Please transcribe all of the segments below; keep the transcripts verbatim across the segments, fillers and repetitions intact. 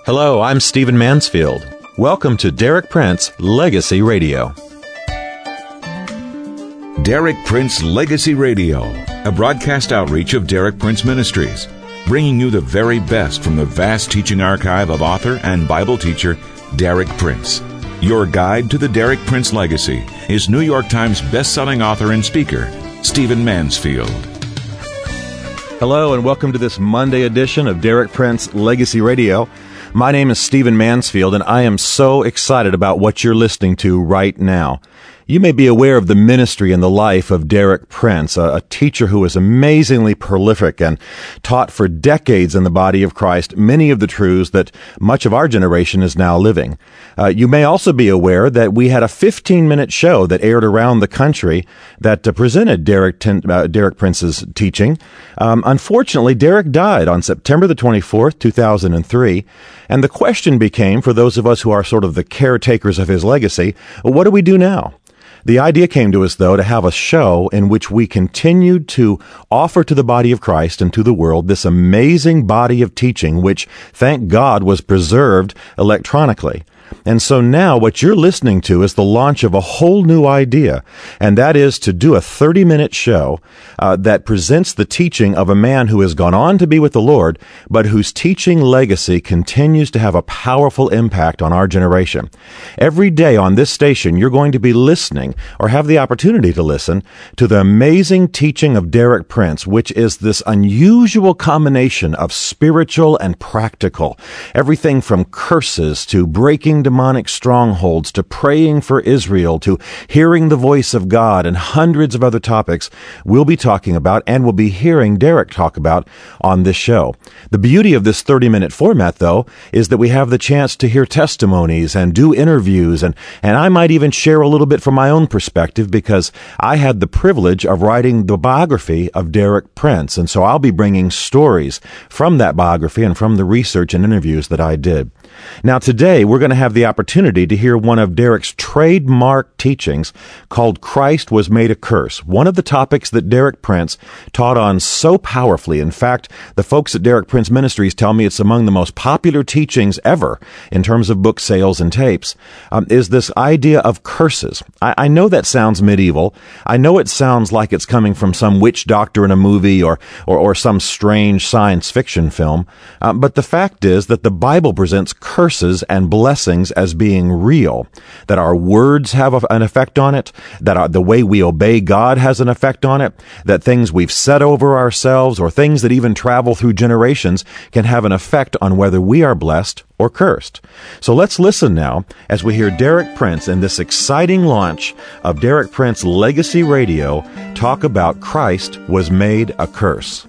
Hello, I'm Stephen Mansfield. Welcome to Derek Prince Legacy Radio. Derek Prince Legacy Radio, a broadcast outreach of Derek Prince Ministries, bringing you the very best from the vast teaching archive of author and Bible teacher Derek Prince. Your guide to the Derek Prince legacy is New York Times best-selling author and speaker, Stephen Mansfield. Hello, and welcome to this Monday edition of Derek Prince Legacy Radio. My name is Stephen Mansfield, and I am so excited about what you're listening to right now. You may be aware of the ministry and the life of Derek Prince, a, a teacher who is amazingly prolific and taught for decades in the body of Christ many of the truths that much of our generation is now living. Uh, you may also be aware that we had a fifteen-minute show that aired around the country that uh, presented Derek, uh, Derek Prince's teaching. Um, unfortunately, Derek died on September the twenty-fourth, two thousand three, and the question became, for those of us who are sort of the caretakers of his legacy, what do we do now? The idea came to us, though, to have a show in which we continued to offer to the body of Christ and to the world this amazing body of teaching, which, thank God, was preserved electronically. And so now what you're listening to is the launch of a whole new idea, and that is to do a thirty-minute show uh, that presents the teaching of a man who has gone on to be with the Lord, but whose teaching legacy continues to have a powerful impact on our generation. Every day on this station, you're going to be listening, or have the opportunity to listen, to the amazing teaching of Derek Prince, which is this unusual combination of spiritual and practical. Everything from curses to breaking demonic strongholds, to praying for Israel, to hearing the voice of God, and hundreds of other topics we'll be talking about and we'll be hearing Derek talk about on this show. The beauty of this thirty-minute format, though, is that we have the chance to hear testimonies and do interviews, and, and I might even share a little bit from my own perspective because I had the privilege of writing the biography of Derek Prince, and so I'll be bringing stories from that biography and from the research and interviews that I did. Now, today, we're going to have the opportunity to hear one of Derek's trademark teachings called Christ Was Made a Curse, one of the topics that Derek Prince taught on so powerfully. In fact, the folks at Derek Prince Ministries tell me it's among the most popular teachings ever in terms of book sales and tapes, um, is this idea of curses. I, I know that sounds medieval. I know it sounds like it's coming from some witch doctor in a movie or, or, or some strange science fiction film, uh, but the fact is that the Bible presents curses and blessings as being real, that our words have an effect on it, that our, the way we obey God has an effect on it, that things we've said over ourselves or things that even travel through generations can have an effect on whether we are blessed or cursed. So let's listen now as we hear Derek Prince in this exciting launch of Derek Prince Legacy Radio talk about Christ Was Made a Curse.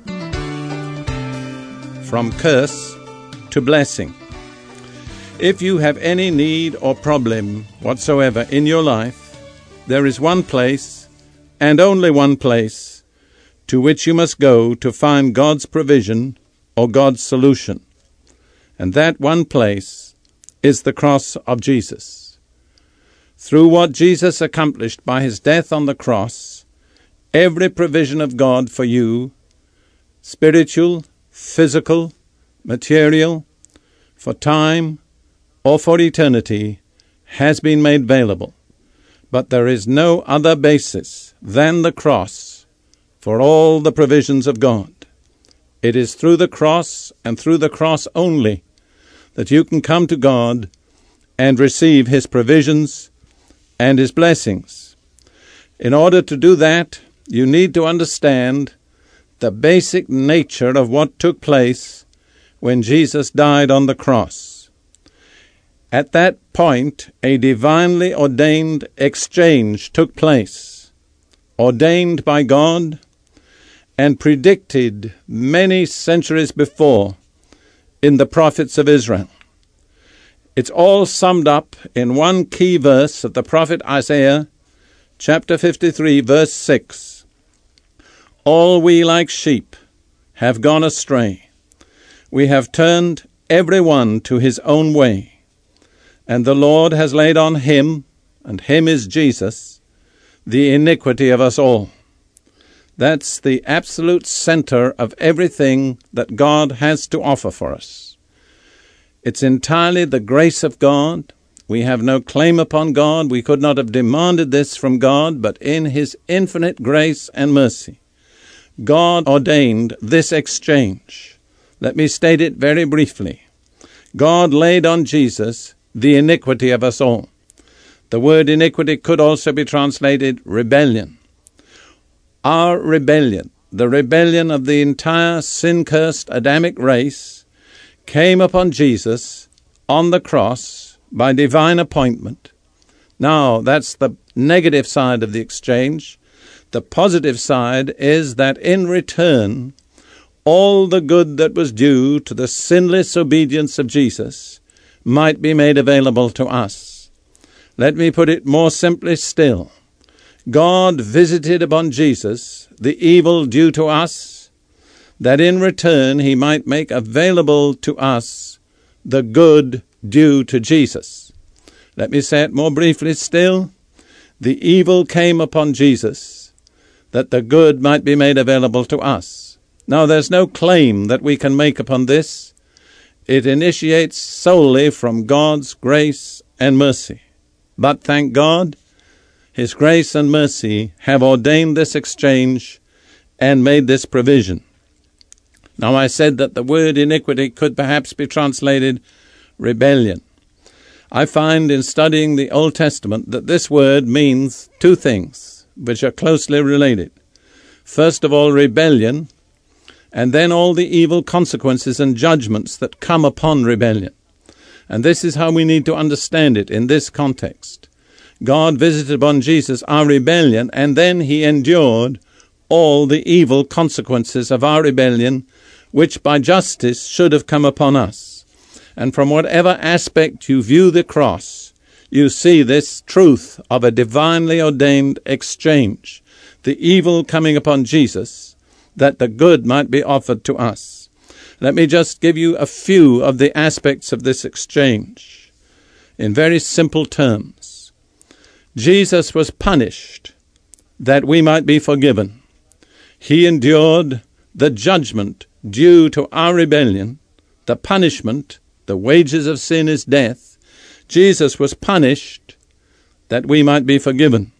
From curse to blessing. If you have any need or problem whatsoever in your life, there is one place, and only one place, to which you must go to find God's provision or God's solution. And that one place is the cross of Jesus. Through what Jesus accomplished by his death on the cross, every provision of God for you, spiritual, physical, material, for time, or for eternity, has been made available. But there is no other basis than the cross for all the provisions of God. It is through the cross and through the cross only that you can come to God and receive his provisions and his blessings. In order to do that, you need to understand the basic nature of what took place when Jesus died on the cross. At that point, a divinely ordained exchange took place, ordained by God and predicted many centuries before in the prophets of Israel. It's all summed up in one key verse of the prophet Isaiah, chapter fifty-three, verse six. All we like sheep have gone astray. We have turned every one to his own way. And the Lord has laid on him, and him is Jesus, the iniquity of us all. That's the absolute center of everything that God has to offer for us. It's entirely the grace of God. We have no claim upon God. We could not have demanded this from God, but in His infinite grace and mercy, God ordained this exchange. Let me state it very briefly. God laid on Jesus the iniquity of us all. The word iniquity could also be translated rebellion. Our rebellion, the rebellion of the entire sin-cursed Adamic race, came upon Jesus on the cross by divine appointment. Now, that's the negative side of the exchange. The positive side is that in return, all the good that was due to the sinless obedience of Jesus might be made available to us. Let me put it more simply still. God visited upon Jesus the evil due to us, that in return He might make available to us the good due to Jesus. Let me say it more briefly still. The evil came upon Jesus, that the good might be made available to us. Now, there's no claim that we can make upon this. It initiates solely from God's grace and mercy. But thank God, His grace and mercy have ordained this exchange and made this provision. Now, I said that the word iniquity could perhaps be translated rebellion. I find in studying the Old Testament that this word means two things which are closely related. First of all, rebellion, and then all the evil consequences and judgments that come upon rebellion. And this is how we need to understand it in this context. God visited upon Jesus our rebellion, and then He endured all the evil consequences of our rebellion, which by justice should have come upon us. And from whatever aspect you view the cross, you see this truth of a divinely ordained exchange, the evil coming upon Jesus, that the good might be offered to us. Let me just give you a few of the aspects of this exchange in very simple terms. Jesus was punished that we might be forgiven. He endured the judgment due to our rebellion, the punishment. The wages of sin is death. Jesus was punished that we might be forgiven.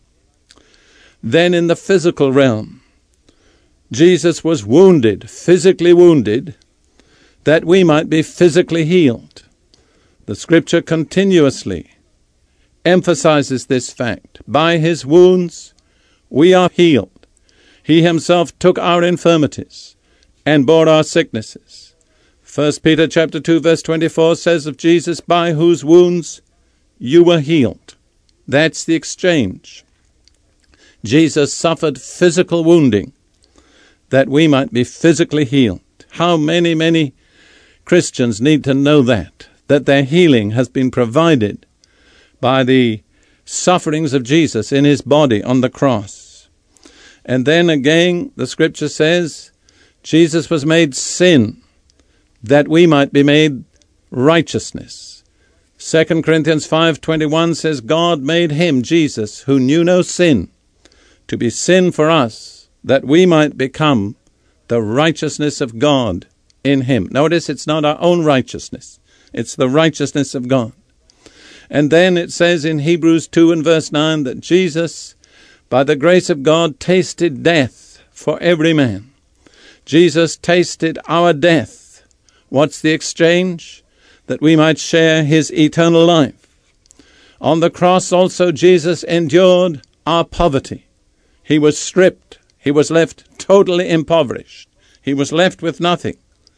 Then in the physical realm, Jesus was wounded, physically wounded, that we might be physically healed. The Scripture continuously emphasizes this fact. By His wounds we are healed. He Himself took our infirmities and bore our sicknesses. First Peter chapter two verse twenty-four says of Jesus, by whose wounds you were healed. That's the exchange. Jesus suffered physical wounding that we might be physically healed. How many, many Christians need to know that, that their healing has been provided by the sufferings of Jesus in His body on the cross. And then again, the Scripture says, Jesus was made sin, that we might be made righteousness. Second Corinthians five twenty-one says, God made Him, Jesus, who knew no sin, to be sin for us, that we might become the righteousness of God in Him. Notice it's not our own righteousness. It's the righteousness of God. And then it says in Hebrews two and verse nine that Jesus, by the grace of God, tasted death for every man. Jesus tasted our death. What's the exchange? That we might share His eternal life. On the cross also Jesus endured our poverty. He was stripped. He was left totally impoverished. He was left with nothing.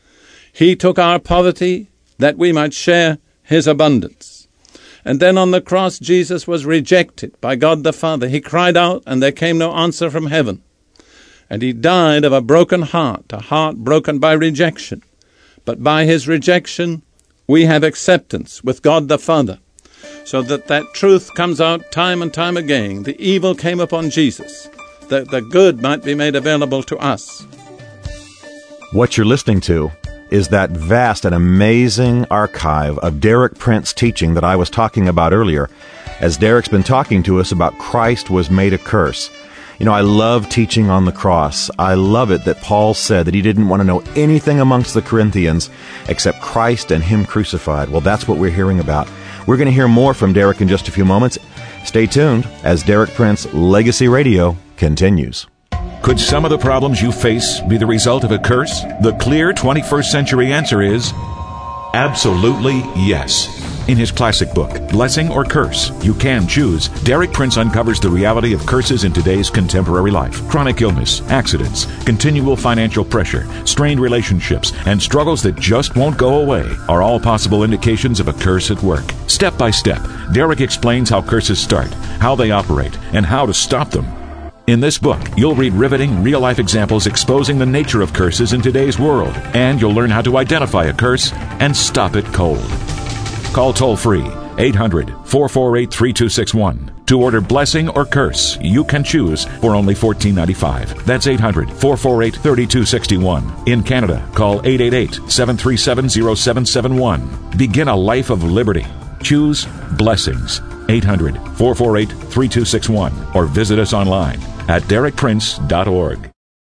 He took our poverty that we might share His abundance. And then on the cross Jesus was rejected by God the Father. He cried out and there came no answer from heaven. And He died of a broken heart, a heart broken by rejection. But by His rejection, we have acceptance with God the Father, so that that truth comes out time and time again. The evil came upon Jesus, that the good might be made available to us. What you're listening to is that vast and amazing archive of Derek Prince teaching that I was talking about earlier, as Derek's been talking to us about Christ was made a curse. You know, I love teaching on the cross. I love it that Paul said that he didn't want to know anything amongst the Corinthians except Christ and Him crucified. Well, that's what we're hearing about. We're going to hear more from Derek in just a few moments. Stay tuned as Derek Prince Legacy Radio continues. Could some of the problems you face be the result of a curse? The clear twenty-first century answer is absolutely yes. In his classic book, Blessing or Curse, You Can Choose, Derek Prince uncovers the reality of curses in today's contemporary life. Chronic illness, accidents, continual financial pressure, strained relationships, and struggles that just won't go away are all possible indications of a curse at work. Step by step, Derek explains how curses start, how they operate, and how to stop them. In this book, you'll read riveting, real-life examples exposing the nature of curses in today's world, and you'll learn how to identify a curse and stop it cold. Call toll-free eight hundred, four four eight, three two six one to order Blessing or Curse, You Can Choose for only fourteen ninety-five. That's eight hundred, four four eight, three two six one. In Canada, call eight eight eight, seven three seven, zero seven seven one. Begin a life of liberty. Choose Blessings. eight hundred, four four eight, three two six one or visit us online at derek prince dot org.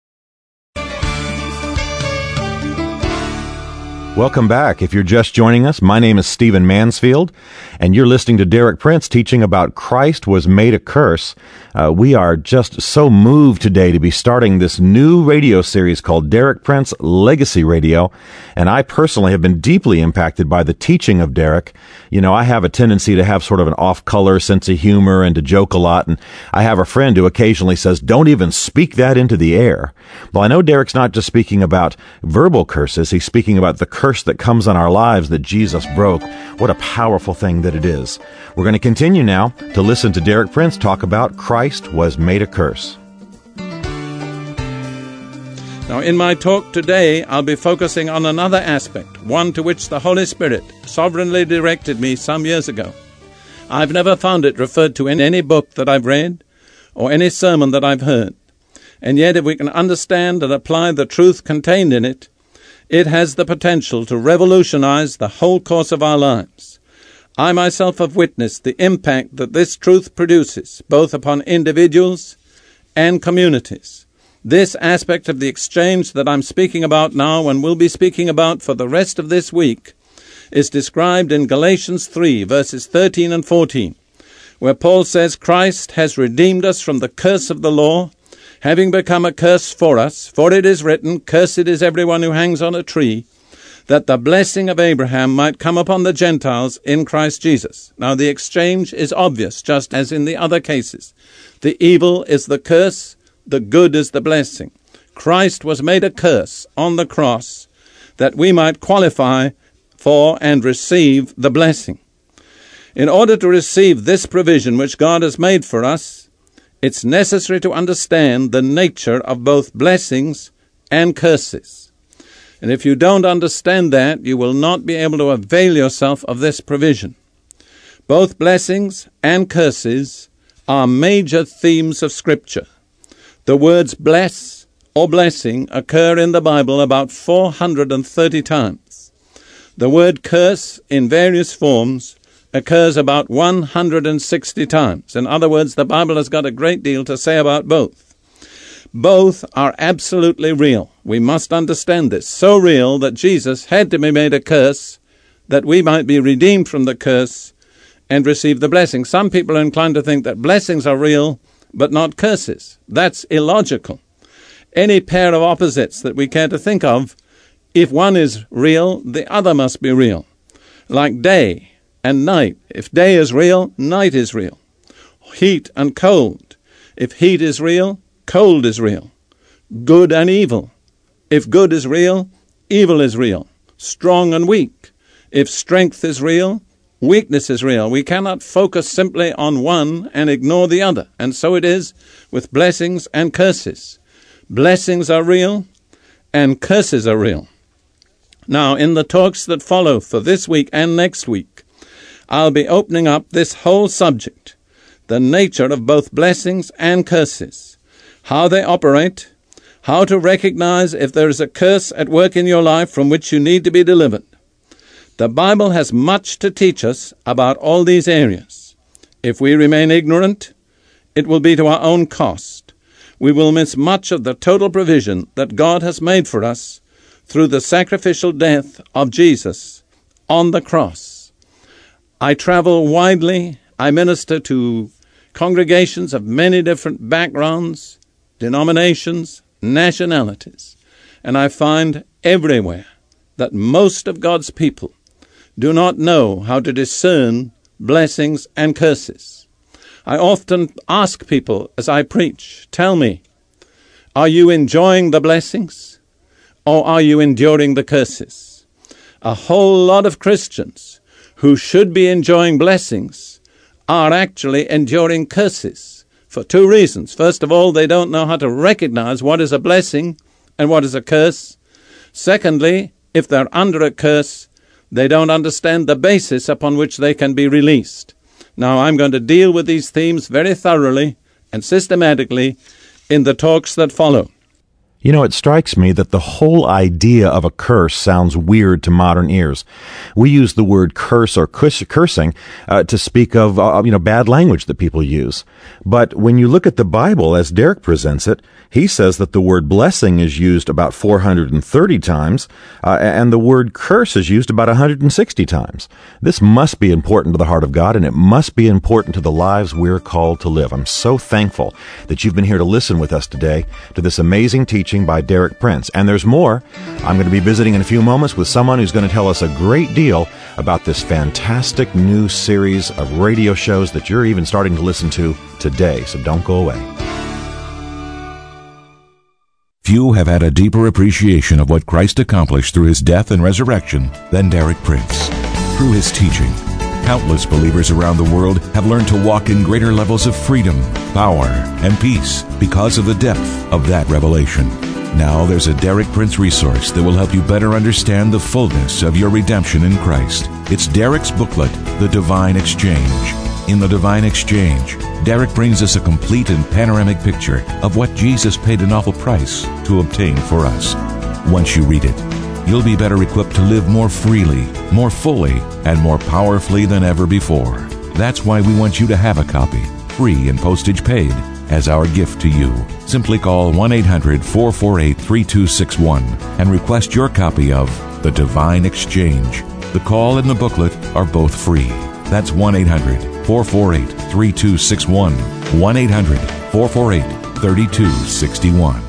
Welcome back. If you're just joining us, my name is Stephen Mansfield, and you're listening to Derek Prince teaching about Christ was made a curse. Uh, we are just so moved today to be starting this new radio series called Derek Prince Legacy Radio, and I personally have been deeply impacted by the teaching of Derek. You know, I have a tendency to have sort of an off-color sense of humor and to joke a lot, and I have a friend who occasionally says, don't even speak that into the air. Well, I know Derek's not just speaking about verbal curses, he's speaking about the curse that comes on our lives that Jesus broke. What a powerful thing that it is. We're going to continue now to listen to Derek Prince talk about Christ was made a curse. Now, in my talk today, I'll be focusing on another aspect, one to which the Holy Spirit sovereignly directed me some years ago. I've never found it referred to in any book that I've read or any sermon that I've heard. And yet, if we can understand and apply the truth contained in it, it has the potential to revolutionize the whole course of our lives. I myself have witnessed the impact that this truth produces, both upon individuals and communities. This aspect of the exchange that I'm speaking about now and will be speaking about for the rest of this week is described in Galatians three, verses thirteen and fourteen, where Paul says, Christ has redeemed us from the curse of the law, having become a curse for us, for it is written, Cursed is everyone who hangs on a tree, that the blessing of Abraham might come upon the Gentiles in Christ Jesus. Now the exchange is obvious, just as in the other cases. The evil is the curse, the good is the blessing. Christ was made a curse on the cross that we might qualify for and receive the blessing. In order to receive this provision which God has made for us, it's necessary to understand the nature of both blessings and curses. And if you don't understand that, you will not be able to avail yourself of this provision. Both blessings and curses are major themes of Scripture. The words bless or blessing occur in the Bible about four hundred thirty times. The word curse in various forms occurs about one hundred sixty times. In other words, the Bible has got a great deal to say about both. Both are absolutely real. We must understand this. So real that Jesus had to be made a curse that we might be redeemed from the curse and receive the blessing. Some people are inclined to think that blessings are real but not curses. That's illogical. Any pair of opposites that we care to think of, if one is real, the other must be real. Like day and night. If day is real, night is real. Heat and cold. If heat is real, cold is real. Good and evil. If good is real, evil is real. Strong and weak. If strength is real, weakness is real. We cannot focus simply on one and ignore the other. And so it is with blessings and curses. Blessings are real and curses are real. Now, in the talks that follow for this week and next week, I'll be opening up this whole subject, the nature of both blessings and curses, how they operate, how to recognize if there is a curse at work in your life from which you need to be delivered. The Bible has much to teach us about all these areas. If we remain ignorant, it will be to our own cost. we will miss much of the total provision that God has made for us through the sacrificial death of Jesus on the cross. I travel widely. I minister to congregations of many different backgrounds, denominations, nationalities, and I find everywhere that most of God's people do not know how to discern blessings and curses. I often ask people as I preach, tell me, are you enjoying the blessings or are you enduring the curses? A whole lot of Christians who should be enjoying blessings are actually enduring curses for two reasons. First of all, they don't know how to recognize what is a blessing and what is a curse. Secondly, if they're under a curse, they don't understand the basis upon which they can be released. Now, I'm going to deal with these themes very thoroughly and systematically in the talks that follow. You know, it strikes me that the whole idea of a curse sounds weird to modern ears. We use the word curse or curs- cursing uh, to speak of, uh, you know, bad language that people use. But when you look at the Bible as Derek presents it, he says that the word blessing is used about four hundred thirty times, uh, and the word curse is used about one hundred sixty times. This must be important to the heart of God, and it must be important to the lives we're called to live. I'm so thankful that you've been here to listen with us today to this amazing teaching by Derek Prince. And there's more. I'm going to be visiting in a few moments with someone who's going to tell us a great deal about this fantastic new series of radio shows that you're even starting to listen to today. So don't go away. Few have had a deeper appreciation of what Christ accomplished through his death and resurrection than Derek Prince. Through his teaching, countless believers around the world have learned to walk in greater levels of freedom, power, and peace because of the depth of that revelation. Now there's a Derek Prince resource that will help you better understand the fullness of your redemption in Christ. It's Derek's booklet, The Divine Exchange. In The Divine Exchange, Derek brings us a complete and panoramic picture of what Jesus paid an awful price to obtain for us. Once you read it, you'll be better equipped to live more freely, more fully, and more powerfully than ever before. That's why we want you to have a copy, free and postage paid, as our gift to you. Simply call one eight hundred, four four eight, three two six one and request your copy of The Divine Exchange. The call and the booklet are both free. That's one eight hundred, four four eight, three two six one, one eight hundred, four four eight, three two six one.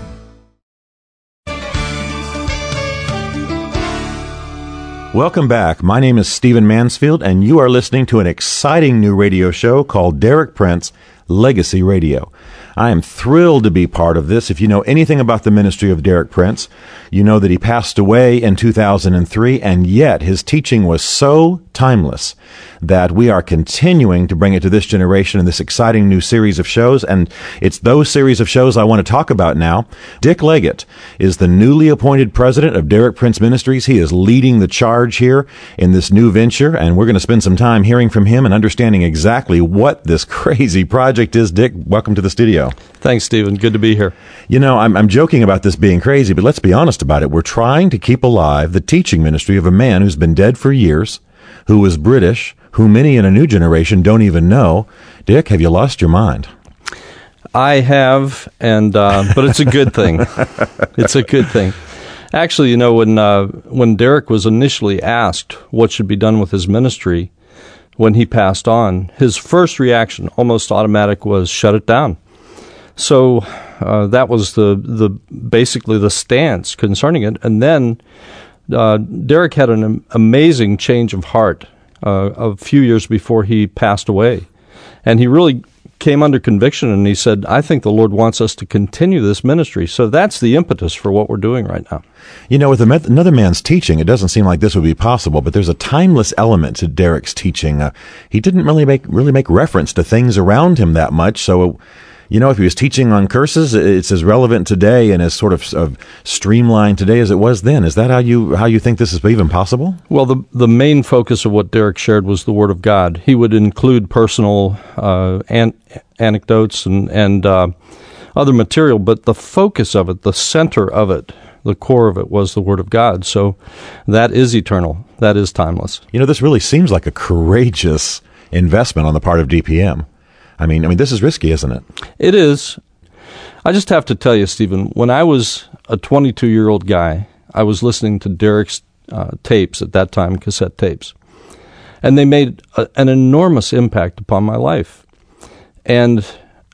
Welcome back. My name is Stephen Mansfield, and you are listening to an exciting new radio show called Derek Prince Legacy Radio. I am thrilled to be part of this. If you know anything about the ministry of Derek Prince, you know that he passed away in two thousand three, and yet his teaching was so timeless that we are continuing to bring it to this generation in this exciting new series of shows, and it's those series of shows I want to talk about now. Dick Leggett is the newly appointed president of Derek Prince Ministries. He is leading the charge here in this new venture, and we're going to spend some time hearing from him and understanding exactly what this crazy project is. Dick, welcome to the studio. Thanks, Stephen. Good to be here. You know, I'm, I'm joking about this being crazy, but let's be honest about it. We're trying to keep alive the teaching ministry of a man who's been dead for years, who was British, who many in a new generation don't even know. Dick, have you lost your mind? I have, and uh, but it's a good thing. It's a good thing. Actually, you know, when uh, when Derek was initially asked what should be done with his ministry when he passed on, his first reaction, almost automatic, was shut it down. So uh, that was the the basically the stance concerning it. And then uh, Derek had an amazing change of heart uh, a few years before he passed away, and he really came under conviction, and he said, I think the Lord wants us to continue this ministry. So that's the impetus for what we're doing right now. You know, with another man's teaching, it doesn't seem like this would be possible, but there's a timeless element to Derek's teaching. Uh, he didn't really make really make reference to things around him that much, so you know, if he was teaching on curses, it's as relevant today and as sort of, of streamlined today as it was then. Is that how you how you think this is even possible? Well, the the main focus of what Derek shared was the Word of God. He would include personal uh, an- anecdotes and, and uh, other material, but the focus of it, the center of it, the core of it was the Word of God. So that is eternal. That is timeless. You know, this really seems like a courageous investment on the part of D P M. I mean, I mean, this is risky, isn't it? It is. I just have to tell you, Stephen, when I was a twenty-two-year-old guy, I was listening to Derek's uh, tapes at that time, cassette tapes, and they made a, an enormous impact upon my life. And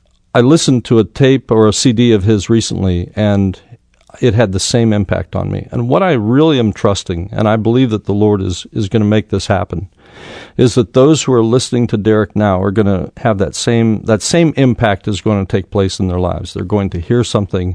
I listened to a tape or a C D of his recently, and it had the same impact on me. And what I really am trusting, and I believe that the Lord is, is going to make this happen, is that those who are listening to Derek now are going to have that same that same impact is going to take place in their lives. They're going to hear something,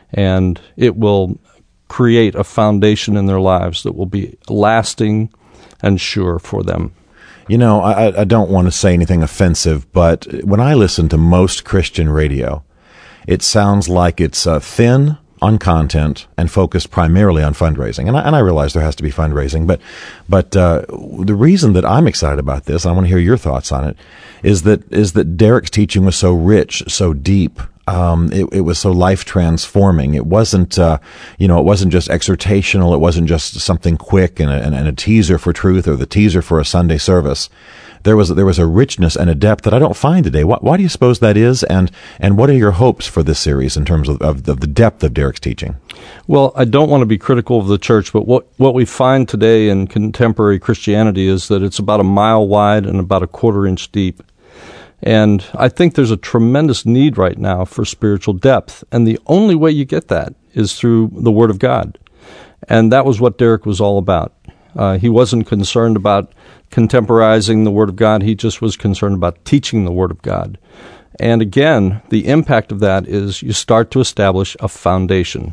and it will create a foundation in their lives that will be lasting and sure for them. You know, I, I don't want to say anything offensive, but when I listen to most Christian radio, it sounds like it's uh, thin on content and focused primarily on fundraising. And I, and I realize there has to be fundraising, but but uh, the reason that I'm excited about this, and I want to hear your thoughts on it, is that is that Derek's teaching was so rich, so deep. Um, it, it was so life transforming. It wasn't, uh, you know, it wasn't just exhortational. It wasn't just something quick and a, and a teaser for truth or the teaser for a Sunday service. There was there was a richness and a depth that I don't find today. Why, why do you suppose that is? And and what are your hopes for this series in terms of, of, of the depth of Derek's teaching? Well, I don't want to be critical of the church, but what, what we find today in contemporary Christianity is that it's about a mile wide and about a quarter inch deep. And I think there's a tremendous need right now for spiritual depth. And the only way you get that is through the Word of God. And that was what Derek was all about. Uh, he wasn't concerned about contemporizing the Word of God. He just was concerned about teaching the Word of God. And again, the impact of that is you start to establish a foundation.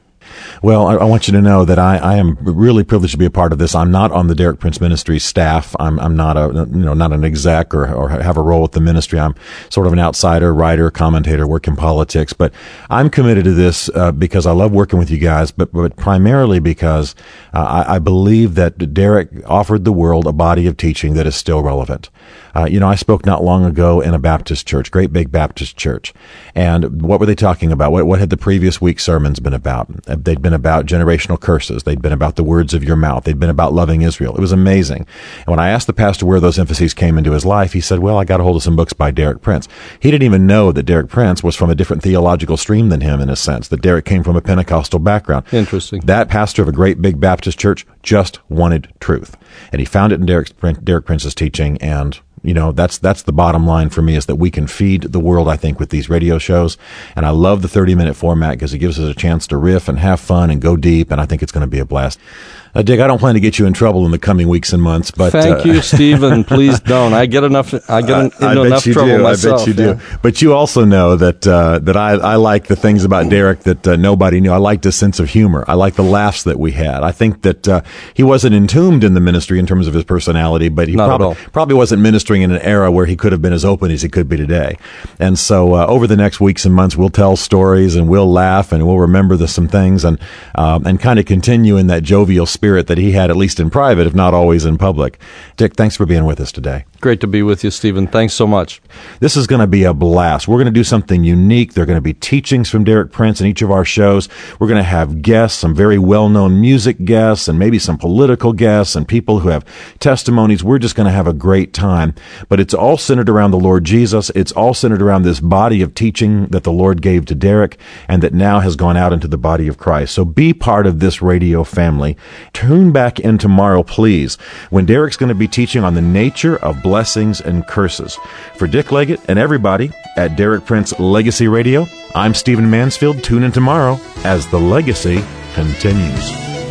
Well, I, I want you to know that I, I am really privileged to be a part of this. I'm not on the Derek Prince Ministries staff. I'm, I'm not a, you know, not an exec or, or have a role with the ministry. I'm sort of an outsider, writer, commentator, work in politics. But I'm committed to this uh, because I love working with you guys, but, but primarily because uh, I, I believe that Derek offered the world a body of teaching that is still relevant. Uh, you know, I spoke not long ago in a Baptist church, great big Baptist church. And what were they talking about? What, what had the previous week's sermons been about? They'd been about generational curses. They'd been about the words of your mouth. They'd been about loving Israel. It was amazing. And when I asked the pastor where those emphases came into his life, he said, well, I got a hold of some books by Derek Prince. He didn't even know that Derek Prince was from a different theological stream than him, in a sense, that Derek came from a Pentecostal background. Interesting. That pastor of a great big Baptist church just wanted truth. And he found it in Derek, Derek Prince's teaching, and you know, that's that's the bottom line for me, is that we can feed the world, I think, with these radio shows. And I love the thirty-minute format because it gives us a chance to riff and have fun and go deep, and I think it's going to be a blast. Uh, Dick, I don't plan to get you in trouble in the coming weeks and months, but thank uh, you, Stephen. Please don't. I get enough. I get in, I, I into bet enough you trouble do. myself. I bet you do. Yeah. But you also know that uh, that I, I like the things about Derek that uh, nobody knew. I liked his sense of humor. I like the laughs that we had. I think that uh, he wasn't entombed in the ministry in terms of his personality, but he Not probably at all. probably wasn't ministering in an era where he could have been as open as he could be today. And so uh, over the next weeks and months, we'll tell stories and we'll laugh and we'll remember the, some things and um, and kind of continue in that jovial spirit that he had, at least in private, if not always in public. Dick, thanks for being with us today. Great to be with you, Stephen. Thanks so much. This is going to be a blast. We're going to do something unique. There are going to be teachings from Derek Prince in each of our shows. We're going to have guests, some very well-known music guests, and maybe some political guests and people who have testimonies. We're just going to have a great time. But it's all centered around the Lord Jesus. It's all centered around this body of teaching that the Lord gave to Derek and that now has gone out into the body of Christ. So be part of this radio family. Tune back in tomorrow, please, when Derek's going to be teaching on the nature of blessings and curses. For Dick Leggett and everybody at Derek Prince Legacy Radio, I'm Stephen Mansfield. Tune in tomorrow as the legacy continues.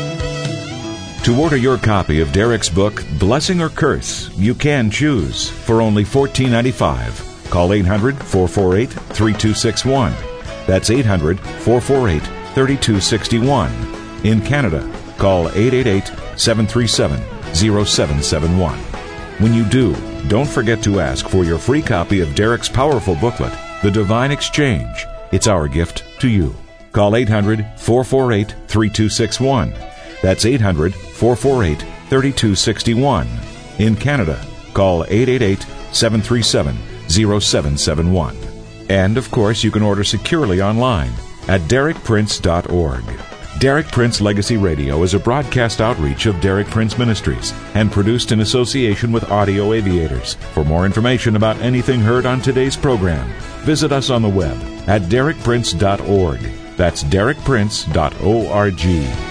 To order your copy of Derek's book, Blessing or Curse, you can choose for only fourteen ninety-five. Call eight hundred, four four eight, three two six one. That's eight hundred, four four eight, three two six one. In Canada, call eight eight eight, seven three seven, zero seven seven one. When you do, don't forget to ask for your free copy of Derek's powerful booklet, The Divine Exchange. It's our gift to you. Call eight hundred, four four eight, three two six one. That's eight hundred, four four eight, three two six one. In Canada, call eight eight eight, seven three seven, zero seven seven one. And, of course, you can order securely online at derek prince dot org. Derek Prince Legacy Radio is a broadcast outreach of Derek Prince Ministries and produced in association with Audio Aviators. For more information about anything heard on today's program, visit us on the web at derek prince dot org. That's derek prince dot org.